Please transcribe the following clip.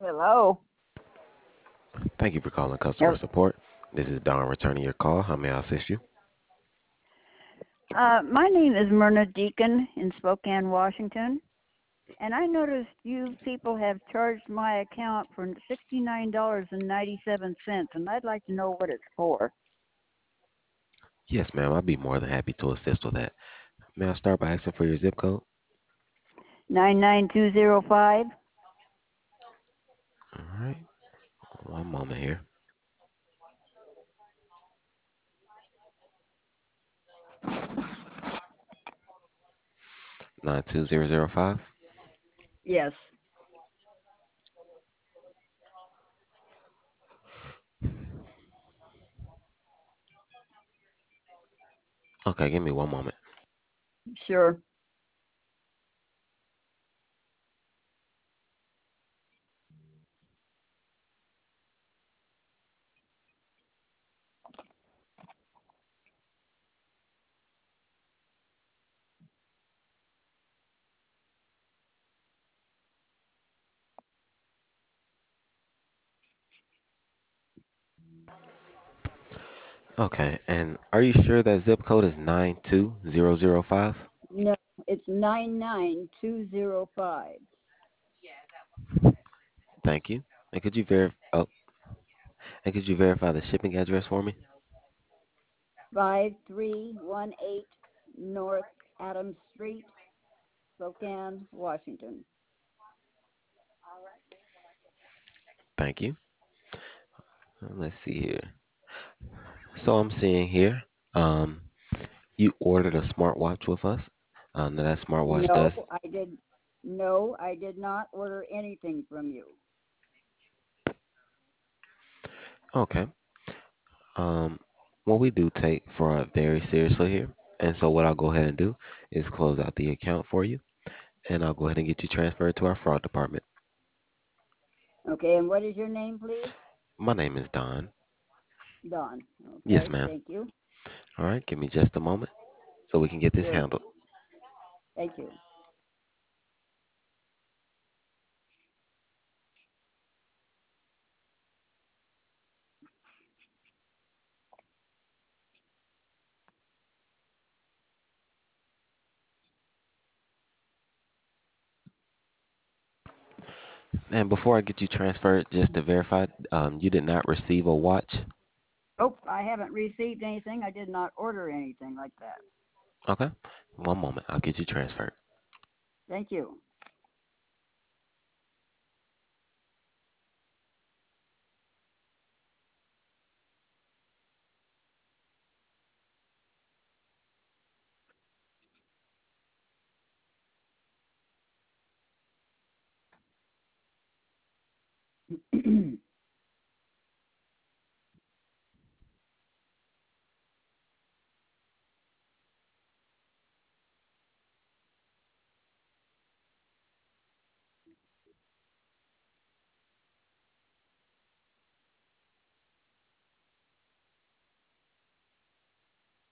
Hello. Thank you for calling customer Hel- support. This is Don returning your call. How may I assist you? My name is Myrna Deacon in Spokane, Washington, and I noticed you people have charged my account for $69.97, and I'd like to know what it's for. Yes, ma'am. I'd be more than happy to assist with that. May I start by asking for your zip code? 99205. All right. One moment here. 92005. Yes. Okay, give me one moment. Sure. Okay, and are you sure that zip code is 92005? No, it's 99205. Thank you. And could you verify the shipping address for me? 5318 North Adams Street, Spokane, Washington. Thank you. Let's see here. So I'm seeing here, um, you ordered a smartwatch with us. Now that smartwatch No, does. I did. No, I did not order anything from you. Okay. Um, what we do take fraud very seriously here. And so what I'll go ahead and do is close out the account for you, and I'll go ahead and get you transferred to our fraud department. Okay, and what is your name, please? My name is Don. Dawn. Yes, Okay, ma'am. thank you. All right, give me just a moment so we can get this Sure, handled. thank you. And before I get you transferred, just to verify, you did not receive a watch. Oh, I haven't received anything. I did not order anything like that. Okay, one moment. I'll get you transferred. Thank you.